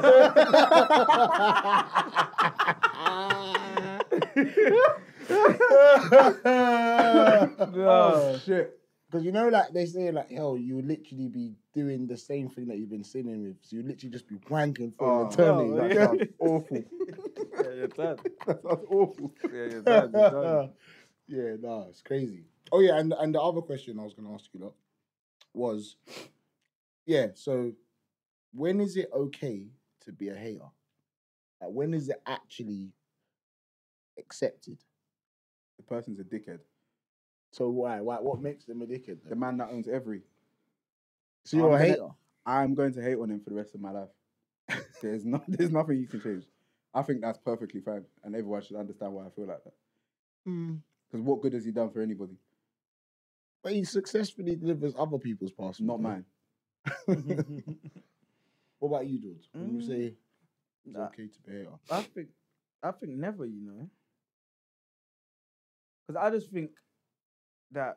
wankers. Oh shit. Because you know, like they say, like hell, you would literally be doing the same thing that you've been sinning with. So you literally just be wanking for an eternity. That Like, sounds awful. Yeah, you're done. That sounds awful. Yeah, you're done. You're done. yeah, no, it's crazy. Oh yeah, and the other question I was going to ask you lot was, yeah, so when is it okay to be a hater? Like when is it actually accepted? The person's a dickhead. So why? What makes them a dickhead? The Then? man that owns every. So you're a I'm gonna- hater. I'm going to hate on him for the rest of my life. There's nothing you can change. I think that's perfectly fine, and everyone should understand why I feel like that. Because what good has he done for anybody? But he successfully delivers other people's parcels. Not mine. What about you, George? When you say it's Nah. okay to be a hater? I think never, you know. Because I just think that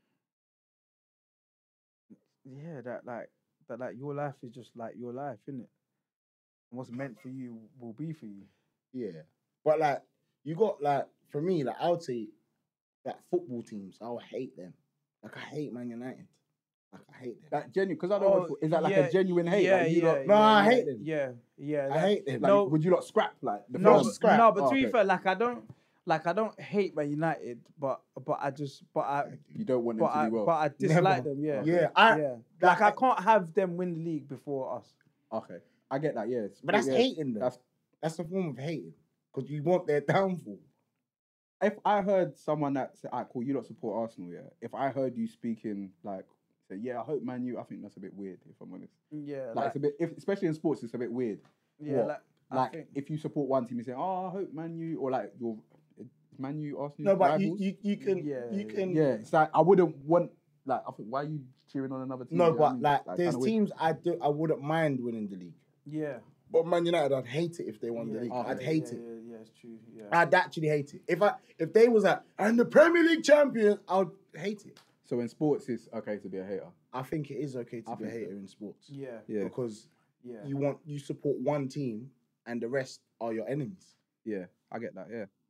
your life is just like your life, innit? And what's meant for you will be for you. Yeah. But like you got like for me, like I would say like football teams, I would hate them. Like I hate Man United. Like I hate them. That genuine, because I don't know. Is that like a genuine hate? Yeah, Like, you lot- No, I hate them. Yeah. I hate them. Like, No. would you lot scrap like the No, film? but, scrap. no, but Oh, to be okay. fair, I don't hate Man United, but I You don't want them to do well. dislike Never. them. Yeah. Yeah, Like I can't have them win the league before us. Okay, I get that. Yes, but that's yeah, hating them. That's That's a form of hating. Because you want their downfall. if I heard someone that said, "Alright, cool, you don't support Arsenal." Yeah, if I heard you speaking like, say, "Yeah, I hope Man U," I think that's a bit weird. If I'm honest, Yeah. like it's a bit, especially in sports, it's a bit weird. yeah. what? I Like think, if you support one team, you say, "Oh, I hope Man U," or like your Man U, Arsenal. No, but rivals. you can Yeah, you can yeah, it's like I wouldn't want like I think why are you cheering on another team? no, You know what I but mean? like there's kinda weird. teams I wouldn't mind winning the league. yeah. But Man United, I'd hate it if they won the Yeah, league. okay. I'd hate it. Yeah, it's true. Yeah. I'd actually hate it. If they was like, and the Premier League champions, I would hate it. So in sports, it's okay to be a hater. I think it is okay to I be a think so. hater in sports. Yeah. Yeah, Because Yeah. you support one team and the rest are your enemies. yeah, I get that. Yeah,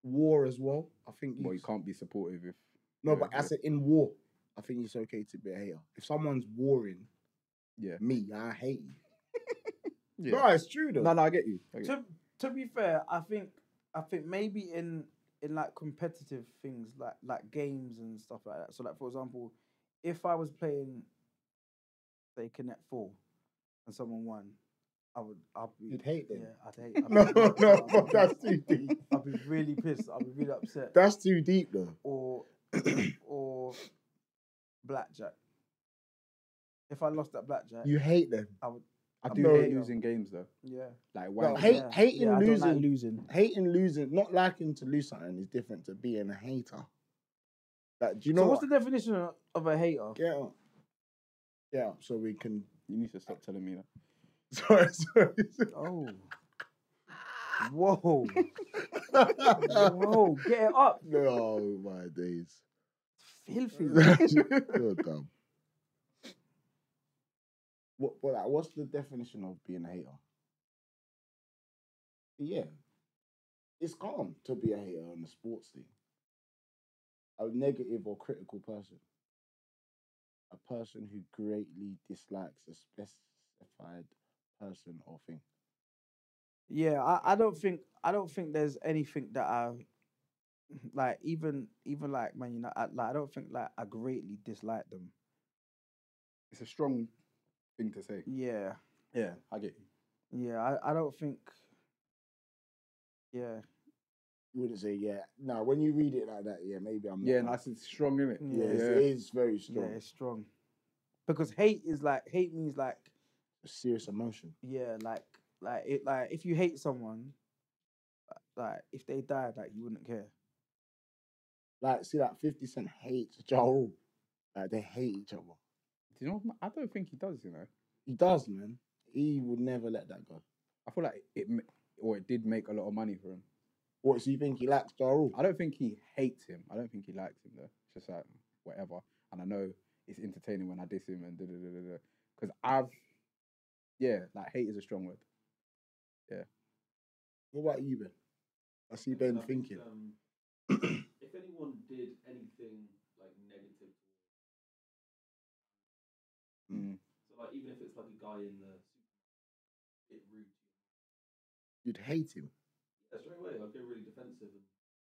war as well. I think Well, you can't be supportive if. No, yeah, but I said in war, I think it's okay to be a hater. If someone's warring yeah. me, I hate you. Yeah. No, it's true though. No, I get you. I get you. To be fair, I think maybe in like competitive things like games and stuff like that. So like for example, if I was playing say Connect 4 and someone won, I'd be You'd hate them. Yeah, I'd hate. No, I'd be- no, that's too deep. I'd be really pissed. I'd be really upset. That's too deep though. Or blackjack. If I lost at blackjack, You hate them. I would. I I'm do no- hate losing games though. Yeah. Like No, why? hating I don't losing, like losing. hating losing, not liking to lose something is different to being a hater. Like, do you know So what's what? the definition of a hater? Get up. Get up so we can. You need to stop telling me that. Sorry. Oh. Whoa. Whoa. Get it up. No, my days. Filthy. You're dumb. What's the definition of being a hater? Yeah. It's calm to be a hater on the sports thing. A negative or critical person. A person who greatly dislikes a specified person or thing. Yeah, I don't think there's anything that I like even like Man United. I don't think like I greatly dislike them. It's a strong thing to say. Yeah, Yeah, I get you. yeah. I don't think. Yeah, You wouldn't say, yeah. No, when you read it like that, yeah, maybe I'm not. Yeah, nice. It's strong, isn't it? Yeah, It is very yeah. strong. It's strong because hate means like A serious emotion. yeah, like if you hate someone, like if they died, like you wouldn't care. Like, see, like 50 Cent hates Ja Rule. Like, they hate each other. Do you know? I don't think he does. You know. He does, man. He would never let that go. I feel like it did make a lot of money for him. What, so you think he likes Ja Rule? I don't think he hates him. I don't think he likes him though. It's just like whatever. And I know it's entertaining when I diss him and da da da da da. Because like hate is a strong word. What about you, Ben? I see Ben I think, thinking. if anyone did anything like negative, Mm. so like even if it's like a guy in the supermarket, it rude. You'd hate him. Yeah, straight away, I'd go really defensive. And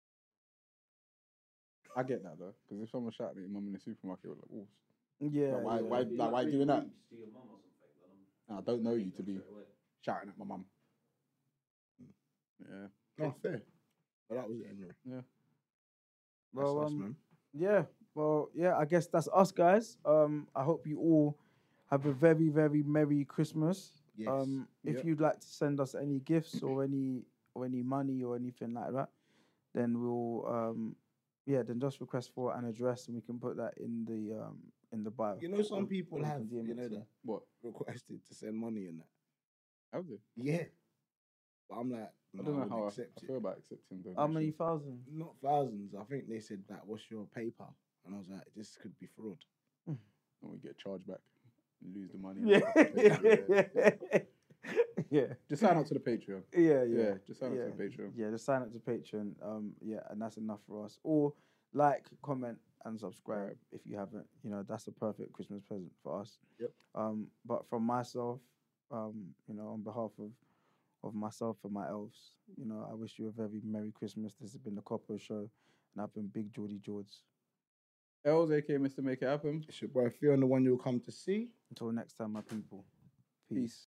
I get that though. Because if someone shouted at your mum in the supermarket, we're like, oh, Yeah, why- yeah. why- if like, why being doing that? rude to your mum or something, then I don't know you hate to them be straight away. shouting at my mum. Yeah. No, fair. But that was it anyway. Yeah. That's Well, us, man. Yeah, well, yeah, I guess that's us, guys. I hope you all have a very, very Merry Christmas. Yes. If Yep. you'd like to send us any gifts or any money or anything like that, then we'll then just request for an address and we can put that in the bio. You know, some people Or you have, can DM you it know, to that me. What? requested to send money and that. Have they? Yeah. But I'm like, I no, don't know wouldn't how I accept feel it. about accepting How donations. many thousand? Not thousands. I think they said that, what's your PayPal? And I was like, this could be fraud. And we get charged back. And lose the money. Yeah. Yeah. Just sign up to the Patreon. Yeah, Yeah, just sign up yeah. to the Patreon. Yeah, just sign up to Patreon. And that's enough for us. Or like, comment, and subscribe if you haven't. You know, that's a perfect Christmas present for us. Yep. But from myself, on behalf of myself and my elves, I wish you a very Merry Christmas. This has been the Coppo Show, and I've been Big Geordie George. Els, aka Mr. Make It Happen. It's your boy Fiona, the one you'll come to see. Until next time, my people. Peace. Peace.